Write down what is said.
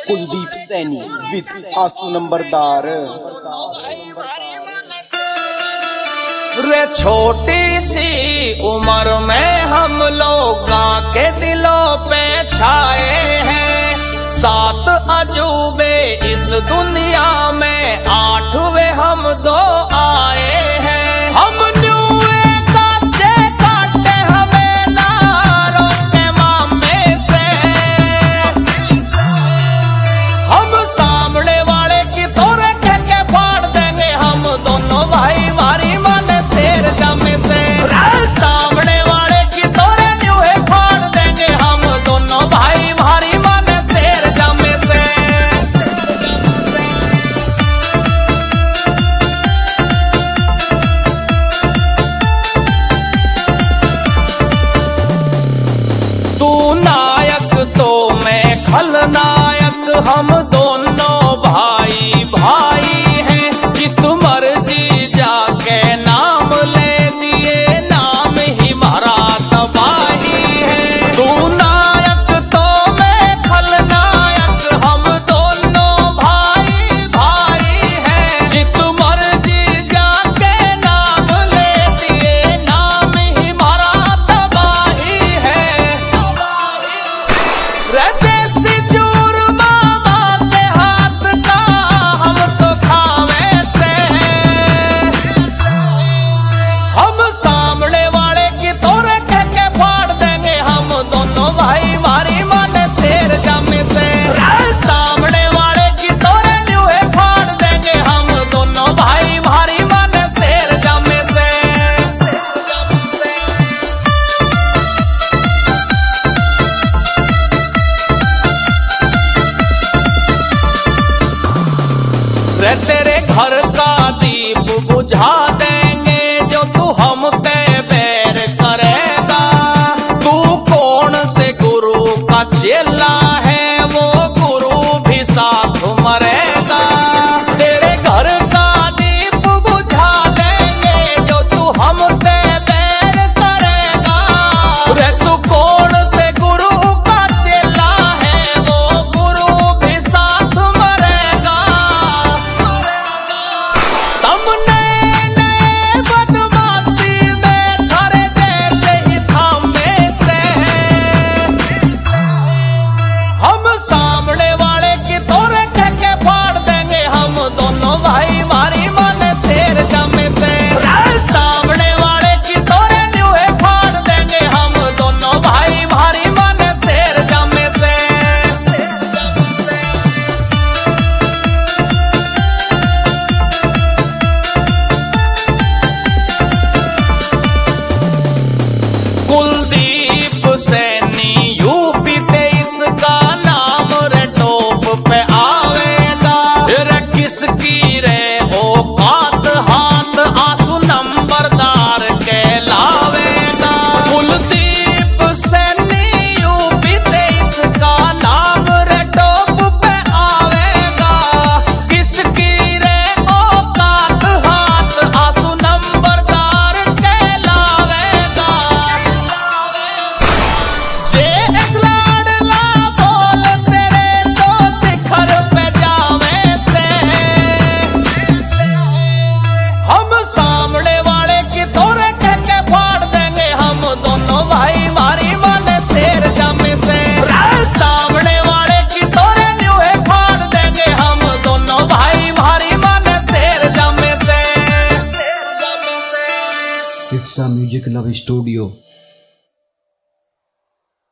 Kuldeep Saini with आंसू नंबरदार। रे छोटी सी उम्र में हम लोग के दिलों पे छाए हैं, 7 अजूबे इस दुनिया में, 8वें हम 2 आए हैं। हम खलनायक हम दोनों भाई भाई हैं, जित मर्जी जाके नाम ले दिए, नाम ही हमारा तबाही है। तू नायक तो मैं खलनायक, हम दोनों भाई भाई हैं, जित मर्जी जाके नाम ले दिए, नाम ही हमारा तबाही है। तेरे घर का दीप बुझा देंगे जो तू हम पे बैर करेगा। तू कौन से गुरु का चेला है, वो गुरु भी साथ मरेगा। तेरे घर का दीप बुझा देंगे जो तू हम पे बैर करेगा। रे तू कौन से गुरु का चेला है, वो गुरु भी साथ मरेगा। कुलदीप सैनी यूपी 23 का नाम रे टॉप पे आवेगा। रे किसकी रे औकात, हाथ आंसू नंबरदार कहलावेगा। कुलदीप सैनी यूपी 23 का नाम रे टॉप पे आवेगा। किसकी रे औकात, हाथ आंसू नंबरदार कहलावेगा। Music love studio.